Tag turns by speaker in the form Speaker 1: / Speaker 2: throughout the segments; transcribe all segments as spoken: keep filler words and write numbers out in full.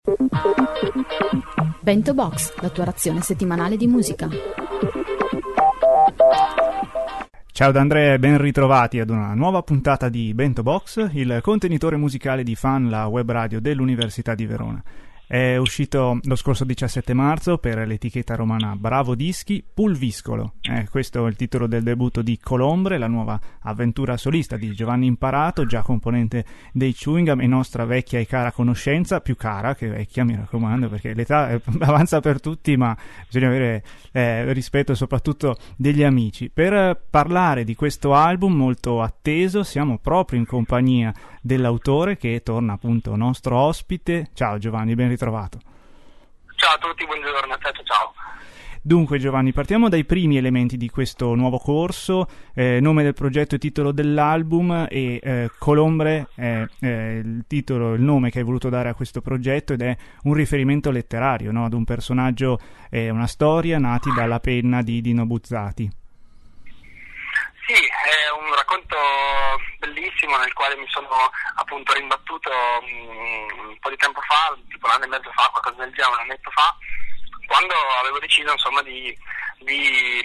Speaker 1: Bento Box, la tua razione settimanale di musica.
Speaker 2: Ciao da Andrea e ben ritrovati ad una nuova puntata di Bento Box, il contenitore musicale di Fan, la web radio dell'Università di Verona. È uscito lo scorso diciassette marzo per l'etichetta romana Bravo Dischi Pulviscolo. Eh, questo è il titolo del debutto di Colombre, la nuova avventura solista di Giovanni Imparato, già componente dei Chewing Gum e nostra vecchia e cara conoscenza, più cara che vecchia, mi raccomando, perché l'età eh, avanza per tutti, ma bisogna avere eh, rispetto soprattutto degli amici. Per eh, parlare di questo album molto atteso siamo proprio in compagnia dell'autore, che torna appunto nostro ospite. Ciao Giovanni, ben ritrovato.
Speaker 3: Ciao a tutti, buongiorno, ciao ciao.
Speaker 2: Dunque Giovanni, partiamo dai primi elementi di questo nuovo corso, eh, nome del progetto e titolo dell'album, e eh, Colombre è eh, il titolo, il nome che hai voluto dare a questo progetto, ed è un riferimento letterario, no? Ad un personaggio, eh, una storia nati dalla penna di Dino Buzzati.
Speaker 3: Sì, è un racconto bellissimo nel quale mi sono appunto rimbattuto um, un po' di tempo fa, tipo un anno e mezzo fa, qualcosa del genere, un annetto fa, quando avevo deciso insomma di, di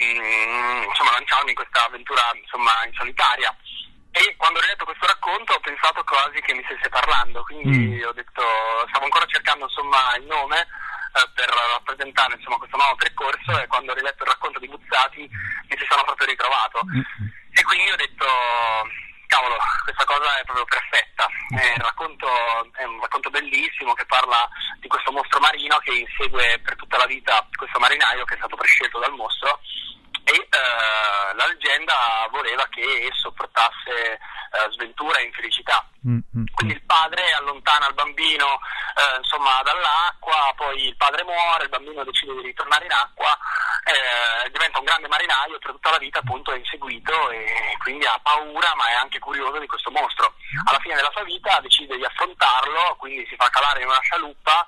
Speaker 3: um, insomma, lanciarmi in questa avventura insomma in solitaria. E quando ho riletto questo racconto ho pensato quasi che mi stesse parlando, quindi mm. ho detto, stavo ancora cercando insomma il nome eh, per rappresentare insomma questo nuovo percorso, e quando ho riletto il racconto di Buzzati mi ci sono proprio ritrovato. Mm. E quindi ho detto, cavolo, questa cosa è proprio perfetta. È un racconto, è un racconto bellissimo che parla di questo mostro marino che insegue per tutta la vita questo marinaio che è stato prescelto dal mostro, e eh, la leggenda voleva che esso portasse eh, sventura e infelicità. Mm-hmm. Quindi il padre allontana il bambino eh, insomma dall'acqua, poi il padre muore, il bambino decide di ritornare in acqua, eh, diventa un grande marinaio, per tutta la vita appunto è inseguito e quindi ha paura, ma è anche curioso di questo mostro. Alla fine della sua vita decide di affrontarlo, quindi si fa calare in una scialuppa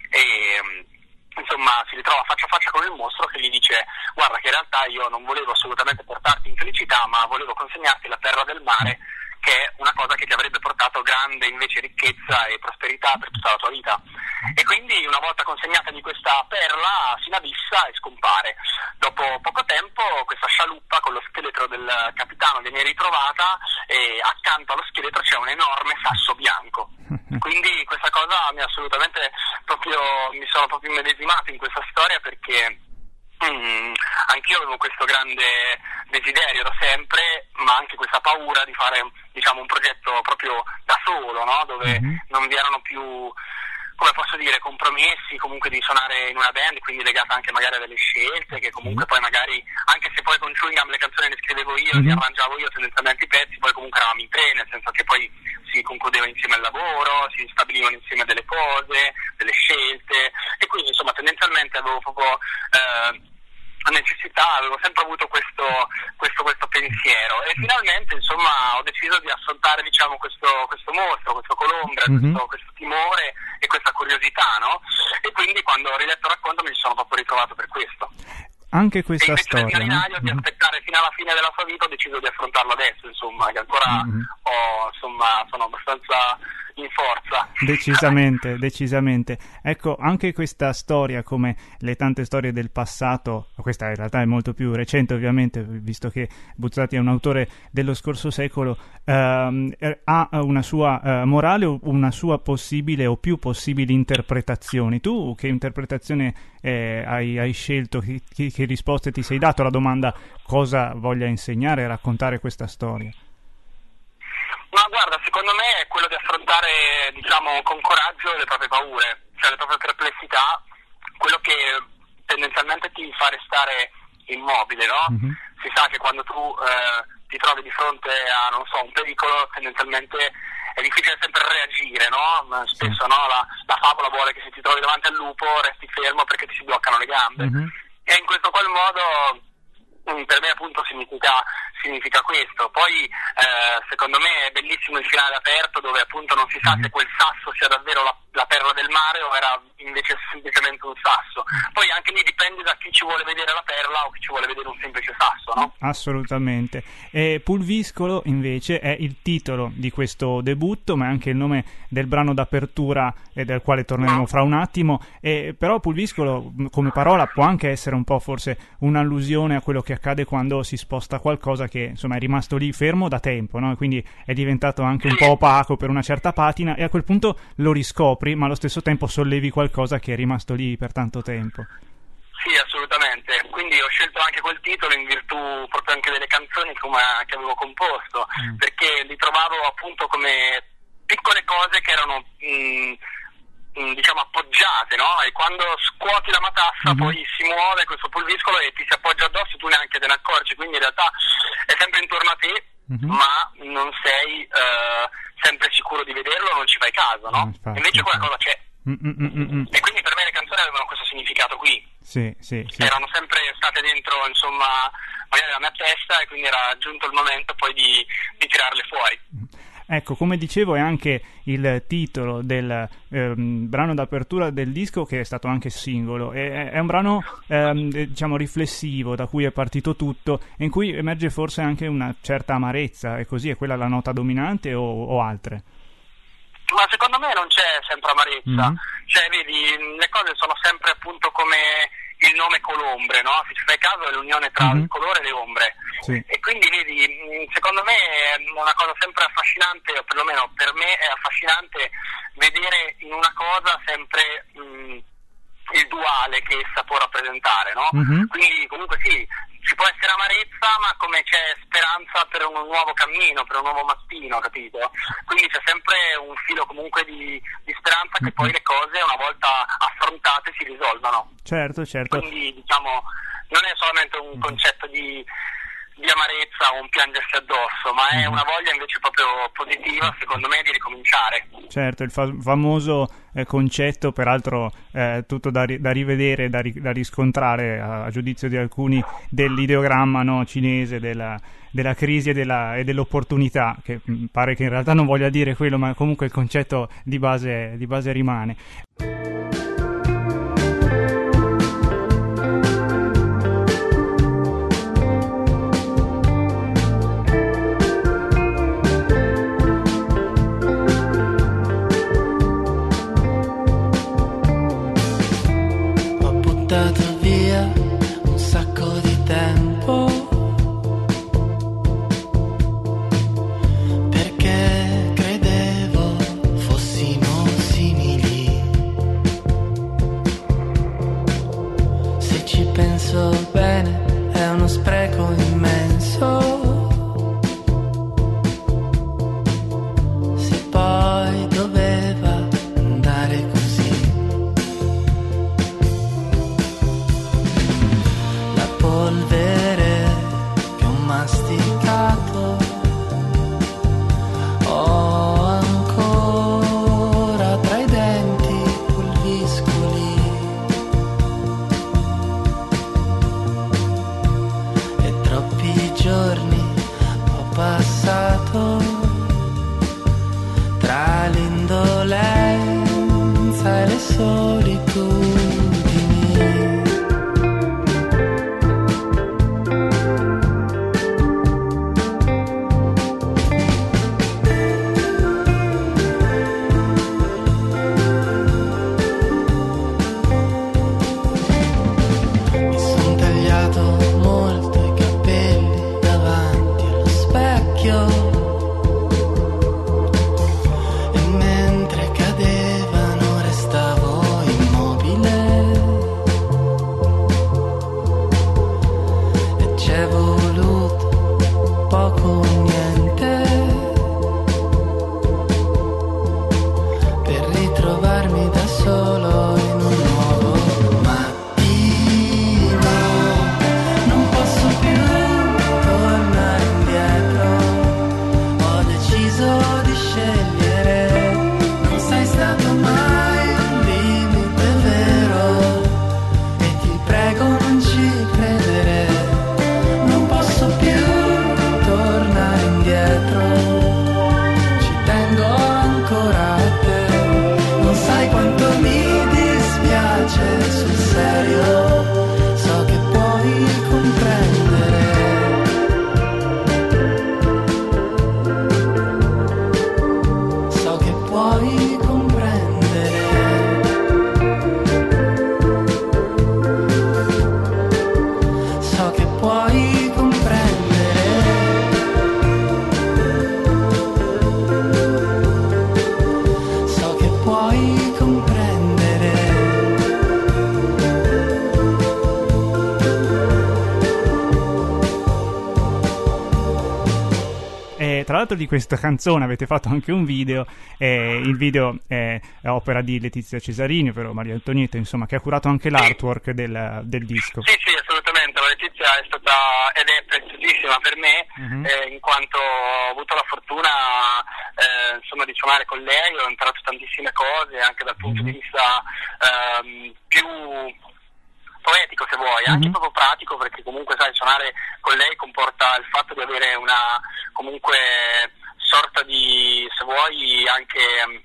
Speaker 3: e insomma si ritrova faccia a faccia con il mostro, che gli dice: guarda che in realtà io non volevo assolutamente portarti in felicità, ma volevo consegnarti la terra del mare, che è una cosa che ti avrebbe portato grande invece ricchezza e prosperità per tutta la tua vita. E quindi una volta consegnatagli questa perla si inabissa e scompare. Dopo poco tempo questa scialuppa con lo scheletro del capitano viene ritrovata, e accanto allo scheletro c'è un enorme sasso bianco. Quindi questa cosa mi ha assolutamente proprio, mi sono proprio immedesimato in questa storia, perché mm, anch'io avevo questo grande desiderio da sempre, ma anche questa paura di fare, diciamo, un progetto proprio da solo, no? Dove mm-hmm. non vi erano più, come posso dire, compromessi comunque di suonare in una band, quindi legata anche magari a delle scelte che comunque mm. poi magari, anche se poi con Chewing Gum le canzoni le scrivevo io, mm-hmm. le arrangiavo io tendenzialmente i pezzi, poi comunque eravamo in tre, nel senso che poi si concludeva insieme al lavoro, si stabilivano insieme delle cose, delle scelte, e quindi insomma tendenzialmente avevo proprio eh, necessità, avevo sempre avuto questo, questo, questo pensiero, e finalmente insomma ho deciso di affrontare, diciamo, questo, questo mostro, questo Colombre, mm-hmm. questo, questo timore e questa curiosità, no? E quindi quando ho riletto il racconto mi ci sono proprio ritrovato per questo.
Speaker 2: Anche questa
Speaker 3: e
Speaker 2: storia,
Speaker 3: del marinaio, no? Di aspettare fino alla fine della sua vita, ho deciso di affrontarlo adesso, insomma, che ancora mm-hmm. ho, insomma, sono abbastanza in forza.
Speaker 2: Decisamente, decisamente. Ecco, anche questa storia, come le tante storie del passato, questa in realtà è molto più recente ovviamente, visto che Buzzati è un autore dello scorso secolo, ehm, ha una sua eh, morale o una sua possibile o più possibili interpretazioni. Tu che interpretazione eh, hai, hai scelto? Che, che, che risposte ti sei dato alla domanda cosa voglia insegnare e raccontare questa storia?
Speaker 3: Ma guarda, secondo me è quello di affrontare, diciamo, con coraggio le proprie paure, cioè le proprie perplessità, quello che tendenzialmente ti fa restare immobile, no? Mm-hmm. Si sa che quando tu eh, ti trovi di fronte a, non so, un pericolo, tendenzialmente è difficile sempre reagire, no? Spesso, no, la, la favola vuole che se ti trovi davanti al lupo resti fermo perché ti si bloccano le gambe. Mm-hmm. E in questo qual modo per me appunto significa, significa questo. Poi eh, secondo me è bellissimo il finale aperto, dove appunto non si sa mm-hmm. se quel sasso sia davvero la, la perla del mare o era invece semplicemente un sasso. Poi anche lì dipende da chi ci vuole vedere la perla o chi ci vuole vedere un semplice sasso, no?
Speaker 2: Assolutamente. E Pulviscolo invece è il titolo di questo debutto, ma è anche il nome del brano d'apertura e del quale torneremo fra un attimo. E però Pulviscolo come parola può anche essere un po' forse un'allusione a quello che accade quando si sposta qualcosa che insomma è rimasto lì fermo da tempo, no? Quindi è diventato anche un po' opaco per una certa patina e a quel punto lo riscopri, ma allo stesso tempo sollevi qualcosa che è rimasto lì per tanto tempo.
Speaker 3: Sì, assolutamente. Quindi ho scelto anche quel titolo in virtù proprio anche delle canzoni come, che avevo composto, mm. perché li trovavo appunto come piccole cose che erano mh, mh, diciamo appoggiate, no? E quando scuoti la matassa mm-hmm. poi si muove questo pulviscolo e ti si appoggia addosso, tu neanche te ne accorgi, quindi in realtà è sempre intorno a te, mm-hmm. ma non sei uh, sempre sicuro di vederlo, non ci fai caso, no? Mm, infatti, invece quella cosa c'è. Mm-mm-mm-mm. E quindi per me le canzoni avevano questo significato qui.
Speaker 2: Sì, sì, sì.
Speaker 3: Erano sempre state dentro, insomma, magari la mia testa, e quindi era giunto il momento poi di, di tirarle fuori.
Speaker 2: Ecco, come dicevo, è anche il titolo del ehm, brano d'apertura del disco, che è stato anche singolo. È, è un brano, ehm, diciamo, riflessivo, da cui è partito tutto, e in cui emerge forse anche una certa amarezza. È così? È quella la nota dominante o, o altre?
Speaker 3: Ma secondo me non c'è sempre amarezza, mm-hmm. cioè vedi, le cose sono sempre appunto come il nome colombre, no? Se ci fai caso è l'unione tra mm-hmm. il colore e le ombre, sì. E quindi vedi, secondo me è una cosa sempre affascinante, o perlomeno per me è affascinante vedere in una cosa sempre mh, il duale che essa può rappresentare, no? Mm-hmm. Quindi comunque sì, ci può essere amarezza, ma come c'è speranza per un nuovo cammino, per un nuovo mattino, capito? Quindi c'è sempre un filo comunque di, di speranza che poi le cose, una volta affrontate, si risolvano.
Speaker 2: Certo, certo.
Speaker 3: Quindi, diciamo, non è solamente un concetto di, di amarezza o un piangersi addosso, ma è una voglia invece proprio positiva, secondo me, di ricominciare.
Speaker 2: Certo, il fa- famoso eh, concetto, peraltro eh, tutto da, ri- da rivedere, da, ri- da riscontrare a-, a giudizio di alcuni, dell'ideogramma, no, cinese della, della crisi e, della, e dell'opportunità, che mh, pare che in realtà non voglia dire quello, ma comunque il concetto di base, di base rimane.
Speaker 4: E mentre cadevano restavo immobile.
Speaker 2: l'altro di questa canzone avete fatto anche un video, eh, il video è, è opera di Letizia Cesarini, ovvero Maria Antonietta, insomma, che ha curato anche l'artwork del, del disco.
Speaker 3: Sì, sì, assolutamente, la Letizia è stata ed è preziosissima per me, uh-huh. eh, in quanto ho avuto la fortuna eh, insomma di suonare con lei, ho imparato tantissime cose anche dal punto uh-huh. di vista ehm, più poetico, se vuoi, anche mm-hmm. proprio pratico, perché comunque sai, suonare con lei comporta il fatto di avere una comunque sorta di, se vuoi, anche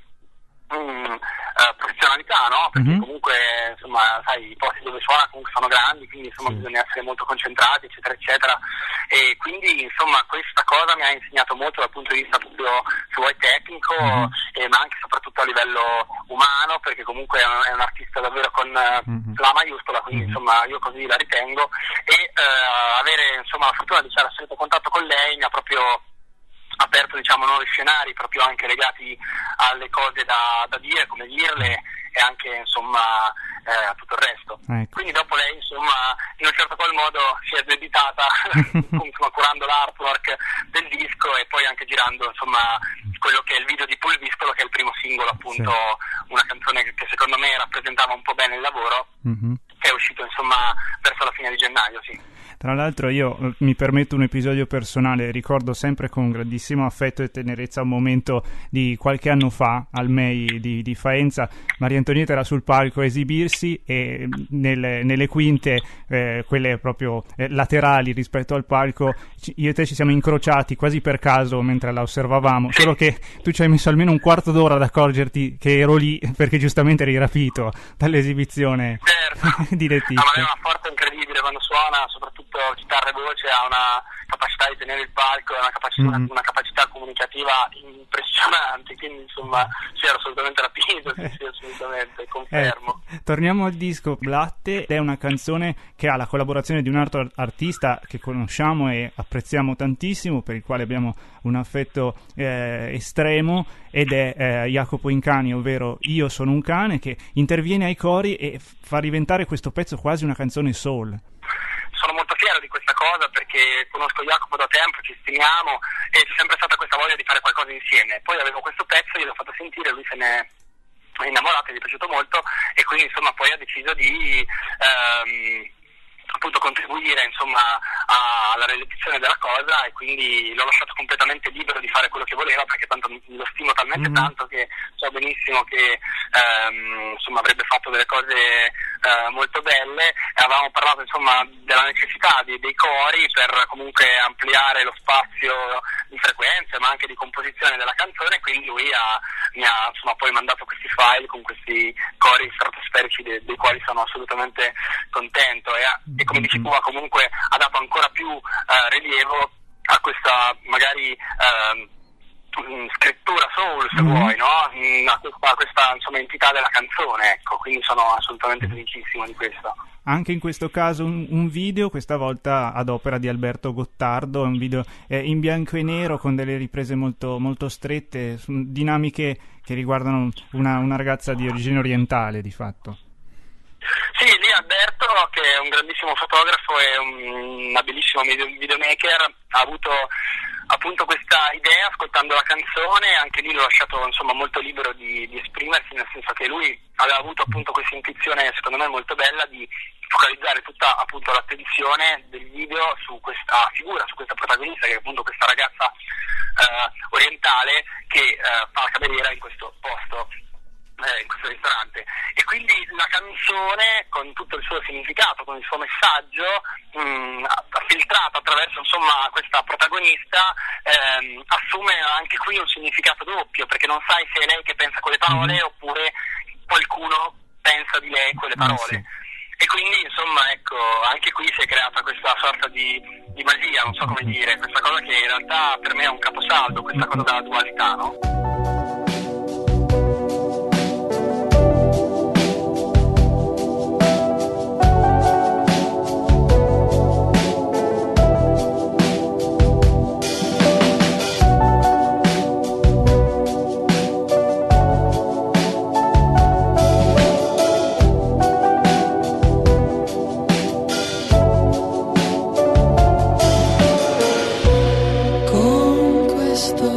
Speaker 3: mm, uh, professionalità, no? Perché mm-hmm. comunque insomma sai, i posti dove suona comunque sono grandi, quindi insomma sì. bisogna essere molto concentrati, eccetera eccetera, e quindi insomma questa cosa mi ha insegnato molto dal punto di vista proprio, se vuoi, tecnico, mm-hmm. e, ma anche soprattutto a livello umano, perché comunque è un, è un artista davvero con mm-hmm. la maiuscola, quindi mm-hmm. insomma io così la ritengo, e uh, avere insomma la fortuna di stare a stretto contatto con lei mi ha proprio aperto, diciamo, nuovi scenari proprio anche legati alle cose da, da dire, come dirle, e anche insomma eh, a tutto il resto. Ecco. Quindi dopo lei insomma in un certo qual modo si è dedicata insomma, curando l'artwork del disco e poi anche girando insomma quello che è il video di Pulviscolo, che è il primo singolo, appunto sì. una canzone che, che secondo me rappresentava un po' bene il lavoro, mm-hmm. che è uscito insomma verso la fine di gennaio, sì.
Speaker 2: Tra l'altro io eh, mi permetto un episodio personale, ricordo sempre con grandissimo affetto e tenerezza un momento di qualche anno fa al M E I di, di Faenza. Maria Antonietta era sul palco a esibirsi e nelle, nelle quinte, eh, quelle proprio eh, laterali rispetto al palco, ci, io e te ci siamo incrociati quasi per caso mentre la osservavamo, solo che tu ci hai messo almeno un quarto d'ora ad accorgerti che ero lì perché giustamente eri rapito dall'esibizione
Speaker 3: certo.
Speaker 2: di Letizia.
Speaker 3: No, ma lei ha una forza incredibile quando suona, soprattutto chitarra e voce, ha una capacità di tenere il palco, una capacità, mm-hmm. una, una capacità comunicativa impressionante, quindi insomma si era assolutamente rapito, sì, sì, assolutamente, confermo.
Speaker 2: Eh, torniamo al disco Blatte, è una canzone che ha la collaborazione di un altro artista che conosciamo e apprezziamo tantissimo, per il quale abbiamo un affetto eh, estremo, ed è eh, Jacopo Incani, ovvero Io sono un cane, che interviene ai cori e fa diventare questo pezzo quasi una canzone soul.
Speaker 3: Sono molto fiero di questa cosa perché conosco Jacopo da tempo, ci stimiamo e c'è sempre stata questa voglia di fare qualcosa insieme. Poi avevo questo pezzo, gliel'ho fatto sentire, lui se ne è innamorato, gli è piaciuto molto e quindi insomma poi ha deciso di ehm, appunto contribuire insomma alla realizzazione della cosa, e quindi l'ho lasciato completamente libero di fare quello che voleva, perché tanto lo stimo talmente mm-hmm. tanto che so benissimo che ehm, insomma avrebbe fatto delle cose eh, molto belle, e avevamo parlato insomma della necessità di, dei cori per comunque ampliare lo spazio di frequenze ma anche di composizione della canzone, quindi lui ha, mi ha insomma poi mandato questi file con questi cori stratosferici de, dei quali sono assolutamente contento, e, e come dici tu comunque ha dato ancora più eh, rilievo a questa magari eh, scrittura soul, se mm-hmm. vuoi, no? A questa, a questa insomma entità della canzone, ecco, quindi sono assolutamente felicissimo di questo.
Speaker 2: Anche in questo caso un, un video, questa volta ad opera di Alberto Gottardo, è un video eh, in bianco e nero con delle riprese molto, molto strette, dinamiche che riguardano una, una ragazza di origine orientale di fatto.
Speaker 3: Sì, lì Alberto, che è un grandissimo fotografo e un, un abilissimo video, videomaker, ha avuto appunto questa idea ascoltando la canzone, anche lì l'ho lasciato insomma molto libero di, di esprimersi, nel senso che lui aveva avuto appunto questa intuizione secondo me molto bella di focalizzare tutta appunto l'attenzione del video su questa figura, su questa protagonista, che è appunto questa ragazza eh, orientale che eh, fa la cameriera in questo posto, eh, in questo ristorante, e quindi la canzone con tutto il suo significato, con il suo messaggio mh, filtrato attraverso insomma questa protagonista, ehm, assume anche qui un significato doppio, perché non sai se è lei che pensa quelle parole mm-hmm. oppure qualcuno pensa di lei quelle parole. Ah, sì. E quindi insomma ecco, anche qui si è creata questa sorta di, di magia, non so come dire, questa cosa che in realtà per me è un caposaldo, questa cosa della dualità, no?
Speaker 4: Con questo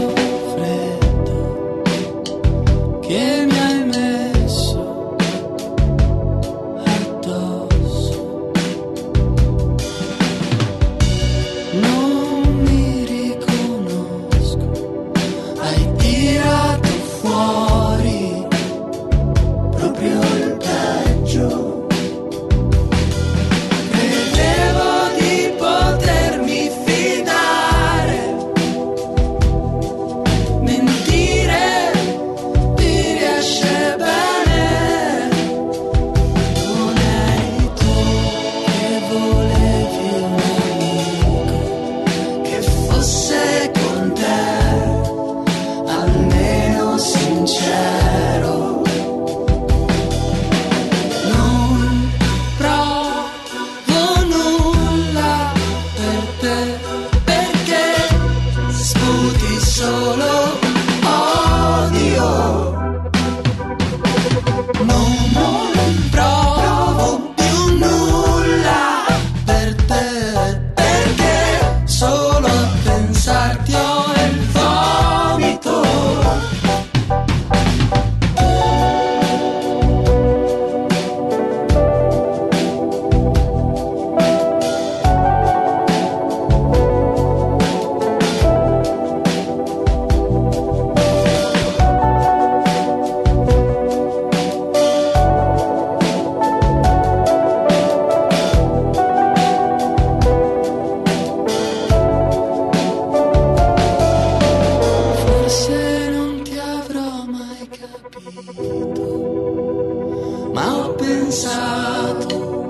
Speaker 4: pensato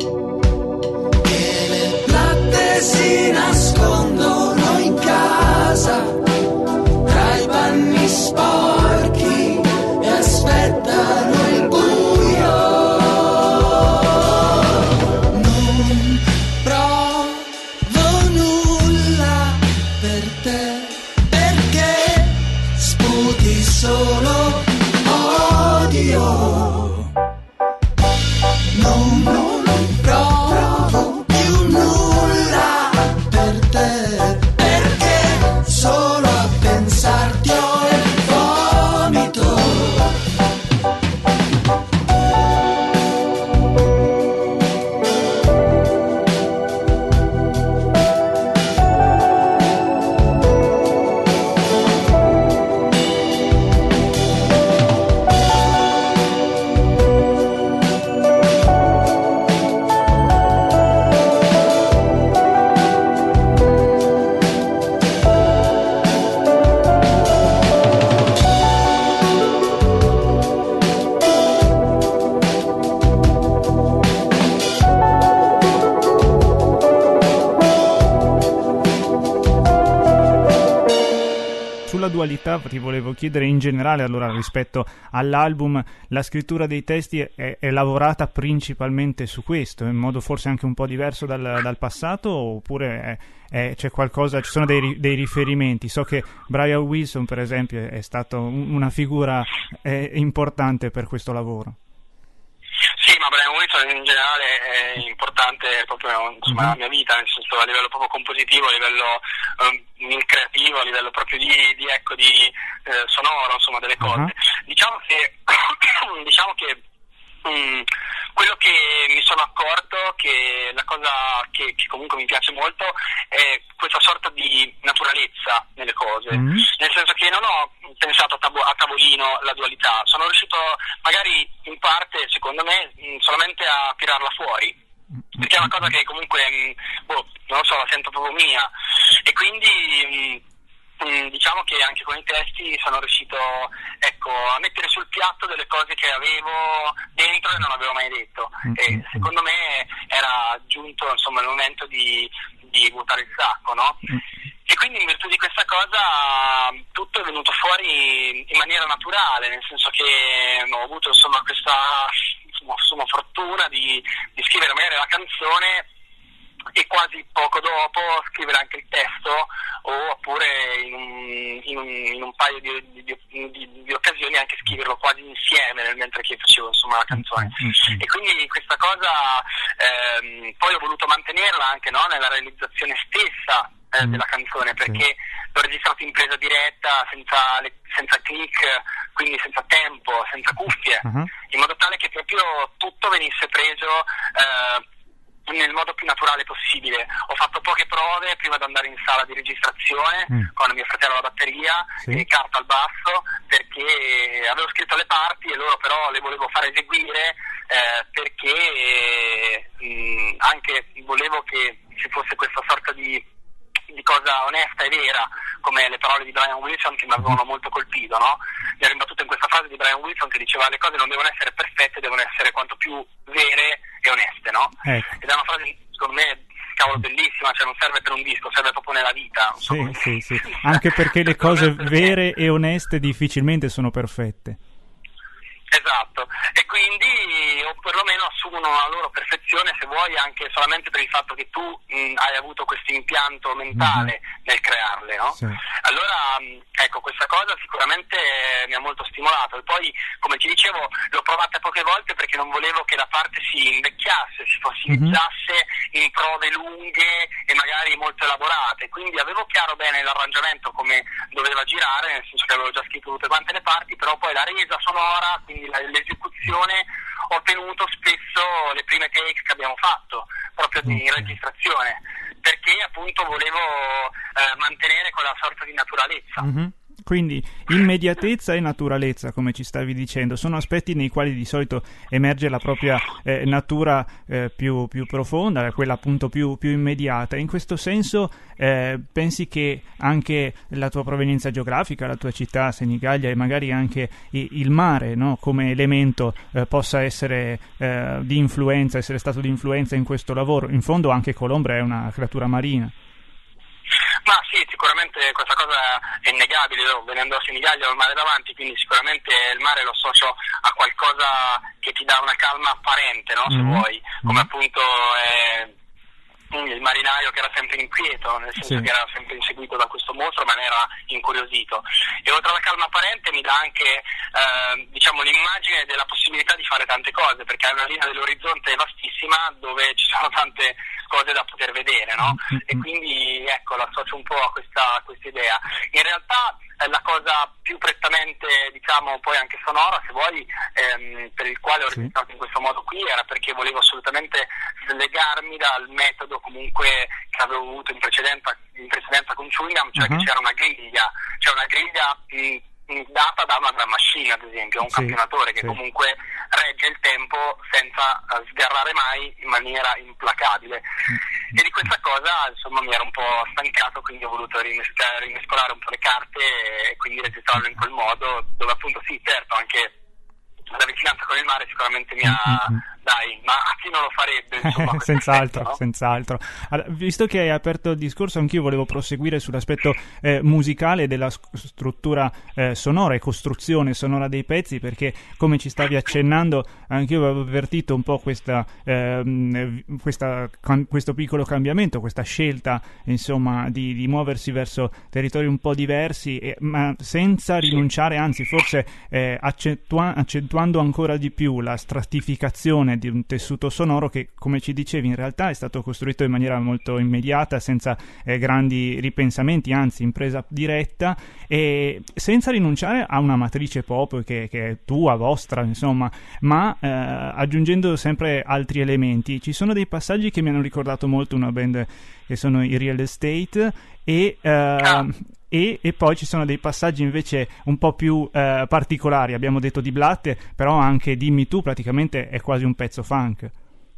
Speaker 4: che le latte si nascondono in casa tra i panni sporchi e aspettano il buio. Non provo nulla per te perché sputi solo odio. Non, non provo più nulla per te perché solo a pensarti ho il vomito.
Speaker 2: Dualità ti volevo chiedere in generale, allora, rispetto all'album, la scrittura dei testi è, è lavorata principalmente su questo, in modo forse anche un po' diverso dal, dal passato, oppure è, è, c'è qualcosa, ci sono dei, dei riferimenti? So che Brian Wilson, per esempio, è stato una figura è, importante per questo lavoro.
Speaker 3: Sì, ma Brian Wilson in generale è importante proprio, insomma, nella mia vita, nel senso a livello proprio compositivo, a livello um, creativo, a livello proprio di, di ecco di eh, sonoro, insomma, delle cose. Uh-huh. Diciamo che diciamo che um, quello che mi sono accorto, che la cosa che, che comunque mi piace molto è questa sorta di naturalezza nelle cose, mm-hmm. nel senso che non ho pensato a, tavo- a tavolino la dualità, sono riuscito magari in parte, secondo me, solamente a tirarla fuori, perché è una cosa che comunque, boh, non lo so, la sento proprio mia, e quindi diciamo che anche con i testi sono riuscito, ecco, a mettere sul piatto delle cose che avevo dentro e non avevo mai detto, e secondo me era giunto, insomma, il momento di, di buttare il sacco, no? E quindi in virtù di questa cosa tutto è venuto fuori in maniera naturale, nel senso che ho avuto, insomma, questa insomma, fortuna di, di scrivere magari la canzone e quasi poco dopo scrivere anche il testo, o oppure in un, in un, in un paio di, di, di, di occasioni anche scriverlo quasi insieme nel mentre che facevo, insomma, la canzone. Mm-hmm. E quindi questa cosa ehm, poi ho voluto mantenerla anche, no, nella realizzazione stessa eh, mm-hmm. della canzone, perché sì. l'ho registrato in presa diretta, senza, le, senza click, quindi senza tempo, senza cuffie, mm-hmm. in modo tale che proprio tutto venisse preso eh, nel modo più naturale possibile. Ho fatto poche prove prima di andare in sala di registrazione mm. con mio fratello alla batteria sì. e Carta al basso, perché avevo scritto le parti e loro però le volevo fare eseguire eh, perché eh, anche volevo che ci fosse questa sorta di di cosa onesta e vera, come le parole di Brian Wilson che mi avevano molto colpito, no? Mi ero imbattuto in questa frase di Brian Wilson che diceva: le cose non devono essere perfette, devono essere quanto più vere e oneste, no? Ecco. Ed è una frase, secondo me, cavolo, bellissima, cioè non serve per un disco, serve proprio nella vita.
Speaker 2: Sì, so sì, sì, anche perché le cose vere e oneste difficilmente sono perfette.
Speaker 3: Esatto, e quindi o perlomeno assumono la loro perfezione, se vuoi, anche solamente per il fatto che tu mh, hai avuto questo impianto mentale mm-hmm. nel crearle, no? Sì. Allora, mh, ecco, questa cosa sicuramente mi ha molto stimolato, e poi, come ti dicevo, l'ho provata poche volte perché non volevo che la parte si invecchiasse, si fossilizzasse mm-hmm. in prove lunghe e magari molto elaborate, quindi avevo chiaro bene l'arrangiamento come doveva girare, nel senso che avevo già scritto tutte quante le parti, però poi la resa sonora, quindi l'esecuzione, ho ottenuto spesso le prime take che abbiamo fatto proprio di okay. registrazione, perché appunto volevo eh, mantenere quella sorta di naturalezza.
Speaker 2: Mm-hmm. Quindi immediatezza e naturalezza, come ci stavi dicendo, sono aspetti nei quali di solito emerge la propria eh, natura eh, più, più profonda, quella appunto più, più immediata. In questo senso eh, pensi che anche la tua provenienza geografica, la tua città, Senigallia, e magari anche il mare, no, come elemento eh, possa essere eh, di influenza, essere stato di influenza in questo lavoro? In fondo anche Colombre è una creatura marina.
Speaker 3: Ma sì, sicuramente questa cosa è innegabile. Io, venendo a Senigallia ho il mare davanti, quindi sicuramente il mare lo associo a qualcosa che ti dà una calma apparente, no? Se mm-hmm. vuoi, come appunto è il marinaio che era sempre inquieto, nel senso sì. che era sempre inseguito da questo mostro, ma ne era incuriosito. E oltre alla calma apparente mi dà anche eh, diciamo l'immagine della possibilità di fare tante cose, perché è una linea dell'orizzonte vastissima dove ci sono tante cose da poter vedere, no? Mm-hmm. E quindi ecco, l'associo un po' a questa, a questa idea. In realtà eh, la cosa più prettamente, diciamo, poi anche sonora, se vuoi, ehm, per il quale ho
Speaker 2: sì.
Speaker 3: registrato in questo modo qui, era perché volevo assolutamente slegarmi dal metodo comunque che avevo avuto in precedenza, in precedenza con Chewing Gum, cioè uh-huh. che c'era una griglia, c'è una griglia mh, data da una drum machine, ad esempio, un sì, campionatore che sì. comunque regge il tempo senza uh, sgarrare mai in maniera implacabile. Mm-hmm. E di questa cosa, insomma, mi ero un po' stancato, quindi ho voluto rimescolare, rimescolare un po' le carte e quindi registrarlo in quel modo, dove appunto sì, certo, anche la vicinanza con il mare sicuramente mi ha, mm-hmm. dai, ma a chi non lo farebbe, insomma,
Speaker 2: senz'altro,
Speaker 3: effetto, no?
Speaker 2: senz'altro. Allora, visto che hai aperto il discorso, anch'io volevo proseguire sull'aspetto eh, musicale della sc- struttura eh, sonora e costruzione sonora dei pezzi, perché come ci stavi accennando, anch'io avevo avvertito un po' questa, eh, questa com- questo piccolo cambiamento, questa scelta, insomma, di, di muoversi verso territori un po' diversi, eh, ma senza rinunciare, anzi forse eh, accentua- accentuando ancora di più la stratificazione di un tessuto sonoro che, come ci dicevi, in realtà è stato costruito in maniera molto immediata, senza eh, grandi ripensamenti, anzi in presa diretta, e senza rinunciare a una matrice pop che, che è tua, vostra, insomma, ma eh, aggiungendo sempre altri elementi. Ci sono dei passaggi che mi hanno ricordato molto una band che sono i Real Estate e... Eh, ah. E, e poi ci sono dei passaggi invece un po' più eh, particolari. Abbiamo detto di Blatte, però anche Dimmi tu praticamente è quasi un pezzo funk.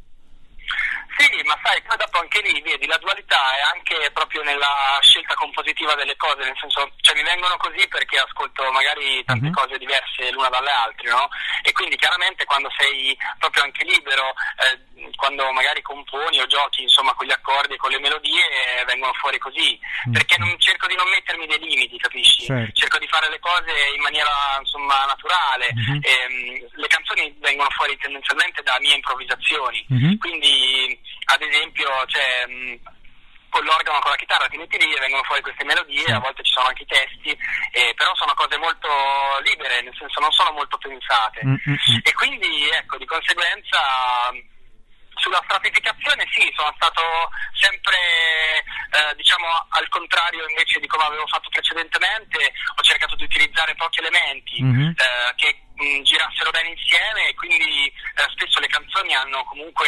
Speaker 3: Sì, ma sai, poi dopo anche lì, vedi, la dualità è anche proprio nella scelta compositiva delle cose, nel senso, cioè mi vengono così perché ascolto magari tante uh-huh. cose diverse l'una dalle altre, no? E quindi chiaramente quando sei proprio anche libero, eh, quando magari componi o giochi, insomma, con gli accordi e con le melodie, eh, vengono fuori così, uh-huh. perché non, cerco di non mettermi dei limiti, capisci? Certo. Cerco di fare le cose in maniera, insomma, naturale. Uh-huh. E, le canzoni vengono fuori tendenzialmente da mie improvvisazioni, uh-huh. quindi ad esempio, cioè, mh, con l'organo, con la chitarra ti metti lì e vengono fuori queste melodie, a volte ci sono anche i testi, eh, però sono cose molto libere, nel senso non sono molto pensate. Mm-hmm. E quindi, ecco, di conseguenza, sulla stratificazione sì, sono stato sempre, eh, diciamo, al contrario invece di come avevo fatto precedentemente, ho cercato di utilizzare pochi elementi mm-hmm. eh, che mh, girassero bene insieme, e quindi eh, spesso le canzoni hanno comunque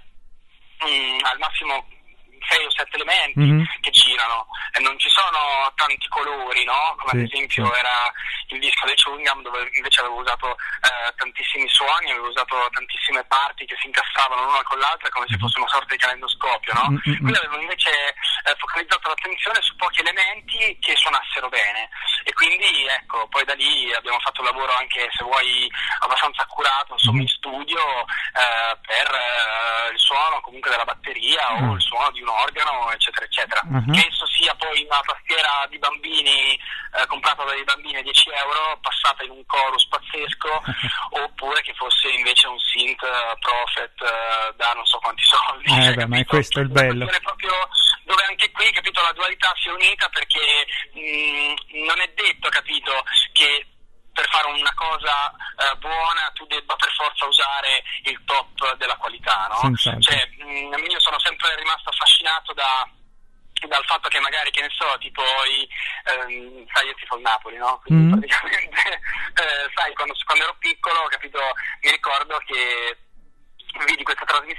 Speaker 3: eh, al massimo sei o sette elementi mm-hmm. che girano, e non ci sono tanti colori, no? Come sì, ad esempio sì. era il disco del Chewing Gum, dove invece avevo usato eh, tantissimi suoni, avevo usato tantissime parti che si incassavano l'una con l'altra come se fosse una sorta di calendoscopio, no? Mm-hmm. Qui avevo invece eh, focalizzato l'attenzione su pochi elementi che suonassero bene, e quindi ecco, poi da lì abbiamo fatto un lavoro anche, se vuoi, abbastanza accurato, insomma, mm-hmm. in studio eh, per eh, il suono comunque della batteria mm-hmm. o il suono di un organo, eccetera eccetera, uh-huh. che esso sia poi una tastiera di bambini eh, comprata dai bambini a dieci euro, passata in un chorus pazzesco, oppure che fosse invece un synth uh, Prophet uh, da non so quanti soldi.
Speaker 2: Eh
Speaker 3: cioè,
Speaker 2: beh, ma è questo il bello.
Speaker 3: Proprio dove anche qui, capito, la dualità si è unita, perché mh, non è detto, capito, che per fare una cosa eh, buona tu debba per forza usare il top della qualità, no? Senz'altro. Cioè, mh, io sono sempre rimasto affascinato da dal fatto che magari, che ne so, tipo i, ehm, sai, io tifo il Napoli, no? Quindi mm. praticamente eh, sai, quando, quando ero piccolo, capito, mi ricordo che vidi questa trasmissione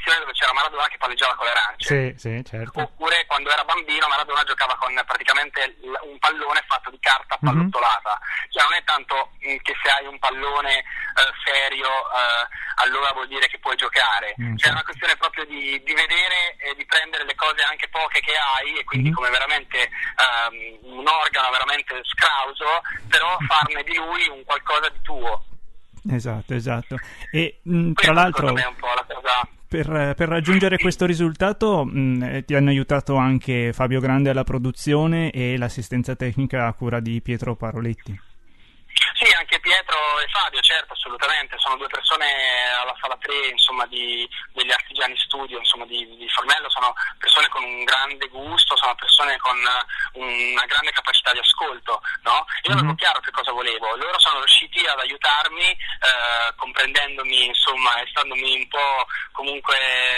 Speaker 3: trasmissione dove c'era Maradona che palleggiava con le arance.
Speaker 2: Sì, sì, certo.
Speaker 3: Oppure quando era bambino Maradona giocava con praticamente un pallone fatto di carta pallottolata. Mm-hmm. Cioè non è tanto mh, che se hai un pallone eh, serio eh, allora vuol dire che puoi giocare. Mm-hmm. Cioè è una questione proprio di, di vedere e di prendere le cose anche poche che hai e quindi mm-hmm. come veramente um, un organo veramente scrauso, però farne di lui un qualcosa di tuo.
Speaker 2: Esatto, esatto. E mh, tra l'altro
Speaker 3: è un po' la cosa...
Speaker 2: per, per raggiungere questo risultato mh, ti hanno aiutato anche Fabio Grande alla produzione e l'assistenza tecnica a cura di Pietro Paroletti.
Speaker 3: Sì, anche Pietro e Fabio, certo, assolutamente, sono due persone alla sala tre, insomma, di, degli artigiani studio, insomma, di, di Formello, sono persone con un grande gusto, sono persone con una grande capacità di ascolto, no? Io avevo mm-hmm. chiaro che cosa volevo, loro sono riusciti ad aiutarmi, eh, comprendendomi, insomma, e standomi un po' comunque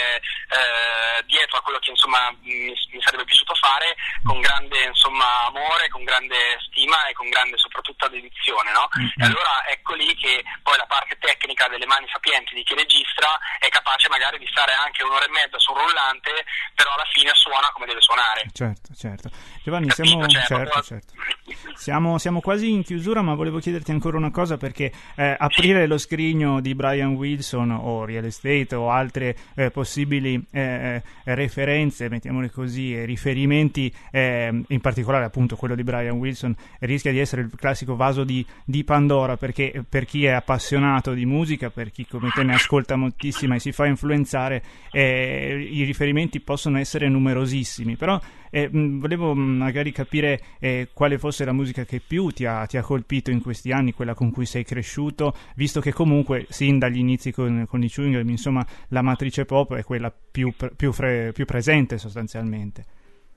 Speaker 3: eh, dietro a quello che, insomma, mi, mi sarebbe piaciuto fare, con grande, insomma, amore, con grande stima e con grande, soprattutto, dedizione, no? Mm-hmm. E allora ecco lì che poi la parte tecnica delle mani sapienti di chi registra è capace magari di stare anche un'ora e mezza su un rullante, però alla fine suona come deve suonare.
Speaker 2: Certo, certo. Giovanni,
Speaker 3: Capito,
Speaker 2: siamo,
Speaker 3: cioè,
Speaker 2: certo,
Speaker 3: proprio...
Speaker 2: certo. Siamo, siamo quasi in chiusura, ma volevo chiederti ancora una cosa, perché eh, aprire lo scrigno di Brian Wilson o Real Estate o altre eh, possibili eh, referenze, mettiamole così, e riferimenti, eh, in particolare appunto quello di Brian Wilson, rischia di essere il classico vaso di, di Pandora, perché per chi è appassionato di musica, per chi come te ne ascolta moltissima e si fa influenzare, eh, i riferimenti possono essere numerosissimi, però eh, mh, volevo mh, magari capire eh, quale fosse la musica che più ti ha, ti ha colpito in questi anni, quella con cui sei cresciuto, visto che comunque sin dagli inizi con, con i Chewing Gum, insomma, la matrice pop è quella più, più, fre, più presente sostanzialmente.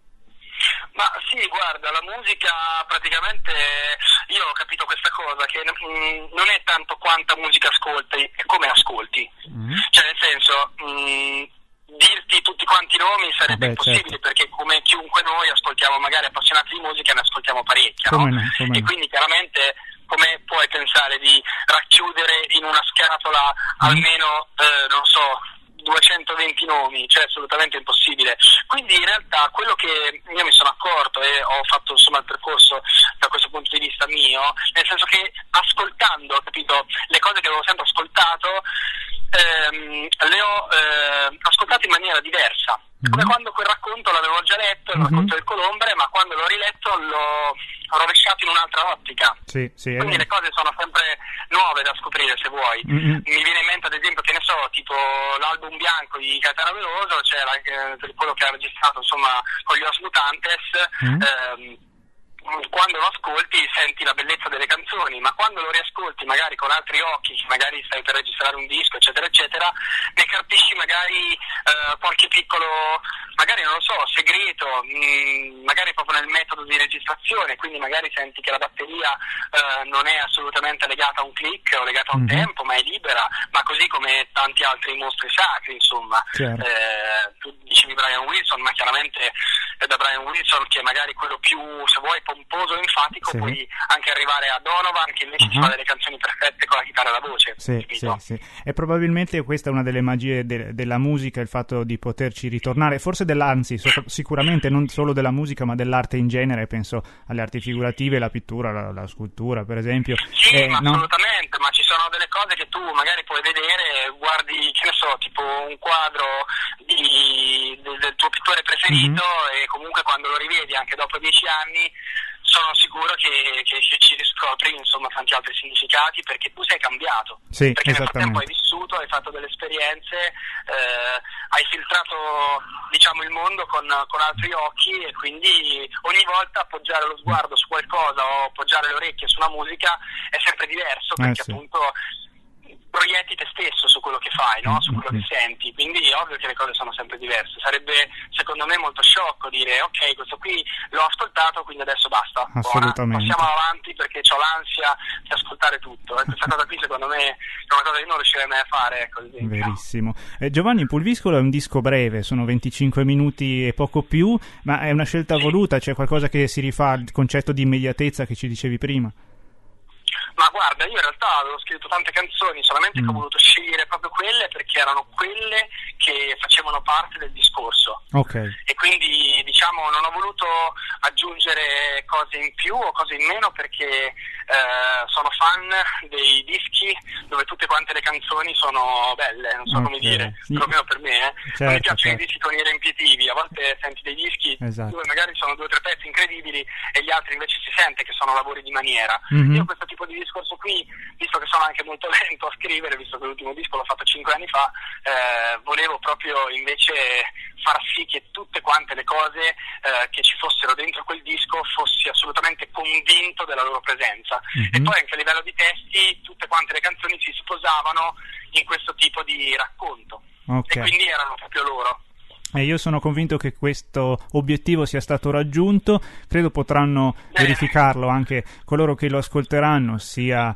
Speaker 3: Ma sì, guarda, la musica praticamente, io ho capito questa cosa, che mh, non è tanto quanta musica ascolti, è come ascolti. Mm-hmm. Cioè nel senso, mh, dirti tutti quanti i nomi sarebbe Vabbè, impossibile, certo. Perché come chiunque noi ascoltiamo, magari appassionati di musica, ne ascoltiamo parecchia, no? No, e no. Quindi chiaramente come puoi pensare di racchiudere in una scatola mm-hmm. almeno, eh, non so, duecentoventi nomi, cioè assolutamente impossibile. Quindi in realtà quello che io mi sono accorto e ho fatto insomma il percorso da questo punto di vista mio, nel senso che ascoltando, capito, le cose che avevo sempre ascoltato, ehm, le ho eh, ascoltate in maniera diversa. Mm-hmm. Come quando quel racconto l'avevo già letto, il mm-hmm. racconto del Colombre, ma quando l'ho riletto l'ho rovesciato in un'altra ottica. Sì, sì, quindi eh. le cose sono sempre nuove da scoprire, se vuoi. Mm-hmm. Mi viene in mente ad esempio, che ne so, tipo l'album bianco di Caetano Veloso, cioè la, eh, quello che ha registrato insomma con gli Os Mutantes. Mm-hmm. ehm, quando lo ascolti senti la bellezza delle canzoni, ma quando lo riascolti magari con altri occhi, magari stai per registrare un disco eccetera eccetera, ne capisci magari eh, qualche piccolo, magari non lo so, segreto, mh, magari proprio nel metodo di registrazione, quindi magari senti che la batteria eh, non è assolutamente legata a un click o legata a un mm-hmm. tempo, ma è libera, ma così come tanti altri mostri sacri, insomma. Eh, tu dicevi Brian Wilson, ma chiaramente è da Brian Wilson che magari quello più, se vuoi, pomposo e enfatico, sì. Puoi anche arrivare a Donovan, che invece uh-huh. ti fa delle canzoni perfette con la chitarra e la voce.
Speaker 2: Sì, sì, sì. E probabilmente questa è una delle magie de- della musica, il fatto di poterci ritornare, forse dell'anzi, so- sicuramente non solo della musica, ma dell'arte in genere, penso alle arti figurative, la pittura, la, la scultura, per esempio.
Speaker 3: Sì,
Speaker 2: eh,
Speaker 3: ma
Speaker 2: no?
Speaker 3: assolutamente, ma ci sono delle cose che tu magari puoi vedere, guardi, che ne so, tipo un quadro di, del, del tuo pittore preferito mm-hmm. e comunque quando lo rivedi anche dopo dieci anni sono sicuro che, che, che ci riscopri insomma tanti altri significati, perché tu sei cambiato,
Speaker 2: sì,
Speaker 3: perché nel frattempo hai vissuto, hai fatto delle esperienze, eh, hai filtrato diciamo il mondo con, con altri occhi, e quindi ogni volta appoggiare lo sguardo su qualcosa o appoggiare le orecchie su una musica è sempre diverso, perché eh, sì. appunto proietti te stesso su quello che fai, no? Su quello che senti, quindi è ovvio che le cose sono sempre diverse. Sarebbe secondo me molto sciocco dire ok, questo qui l'ho ascoltato, quindi adesso basta,
Speaker 2: assolutamente,
Speaker 3: buona, passiamo avanti perché ho l'ansia di ascoltare tutto, e questa cosa qui secondo me è una cosa che non riuscirei mai a fare, ecco.
Speaker 2: Verissimo. eh, Giovanni, Pulviscolo è un disco breve, sono venticinque minuti e poco più, ma è una scelta sì. voluta, c'è qualcosa che si rifà al concetto di immediatezza che ci dicevi prima?
Speaker 3: Ma guarda, io in realtà avevo scritto tante canzoni, solamente mm. che ho voluto scegliere proprio quelle perché erano quelle che facevano parte del discorso.
Speaker 2: Okay.
Speaker 3: E quindi diciamo non ho voluto aggiungere cose in più o cose in meno perché eh, sono fan dei dischi dove tutte quante le canzoni sono belle, non so okay. come dire, sì. Proprio per me, eh. certo, non mi piacciono certo. i dischi con i riempitivi, a volte senti dei dischi esatto. dove magari sono due o tre pezzi incredibili e gli altri invece si sente che sono lavori di maniera. Mm-hmm. Io questo tipo di discorso qui, visto che sono anche molto lento a scrivere, visto che l'ultimo disco l'ho fatto cinque anni fa, eh, volevo proprio invece far sì che tutte quante le cose eh, che ci fossero dentro quel disco fossi assolutamente convinto della loro presenza. Mm-hmm. E poi anche a livello di testi tutte quante le canzoni si sposavano in questo tipo di racconto. Okay. E quindi erano proprio loro.
Speaker 2: E io sono convinto che questo obiettivo sia stato raggiunto, credo potranno Beh. verificarlo anche coloro che lo ascolteranno, sia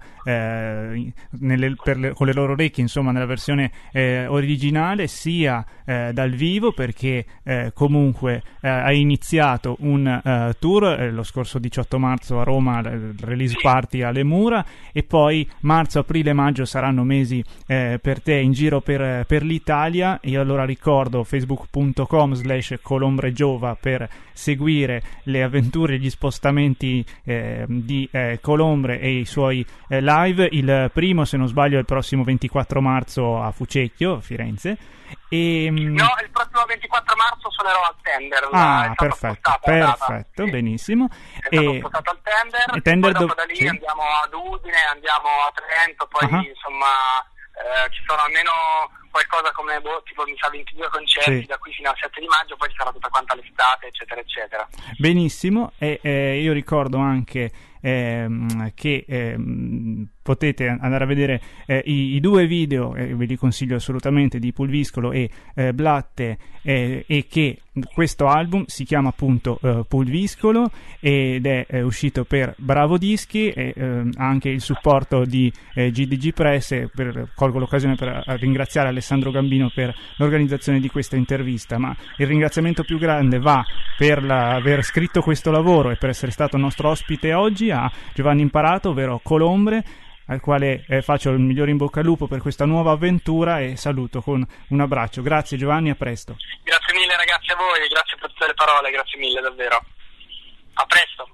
Speaker 2: eh, nelle, per le, con le loro orecchie, insomma, nella versione eh, originale, sia eh, dal vivo, perché eh, comunque eh, ha iniziato un eh, tour eh, lo scorso diciotto marzo a Roma, il release party alle Mura, e poi marzo, aprile e maggio saranno mesi eh, per te in giro per, per l'Italia. Io allora ricordo facebook punto com slash colombregiova per seguire le avventure e gli spostamenti eh, di eh, Colombre e i suoi eh, live. Il primo, se non sbaglio, è il prossimo ventiquattro marzo a Fucecchio, a Firenze. E,
Speaker 3: no, il prossimo ventiquattro marzo suonerò al Tender.
Speaker 2: Ah, perfetto, perfetto, benissimo.
Speaker 3: È stato spostato al Tender, e Tender poi dopo do- da lì sì. andiamo ad Udine, andiamo a Trento, poi uh-huh. insomma eh, ci sono almeno qualcosa come boh, tipo mi sa ventidue concerti sì. da qui fino al sette di maggio, poi ci sarà tutta quanta l'estate, eccetera eccetera.
Speaker 2: Benissimo, e eh, io ricordo anche ehm, che ehm, potete andare a vedere eh, i, i due video, eh, ve li consiglio assolutamente, di Pulviscolo e eh, Blatte, eh, e che questo album si chiama appunto eh, Pulviscolo ed è eh, uscito per Bravo Dischi, e eh, anche il supporto di eh, G D G Press. E per, colgo l'occasione per ringraziare Alessandro Gambino per l'organizzazione di questa intervista, ma il ringraziamento più grande va per la, aver scritto questo lavoro e per essere stato nostro ospite oggi a Giovanni Imparato, ovvero Colombre, al quale eh, faccio il migliore in bocca al lupo per questa nuova avventura e saluto con un abbraccio. Grazie Giovanni, a presto.
Speaker 3: Grazie mille ragazzi a voi, grazie per tutte le parole, grazie mille davvero. A presto.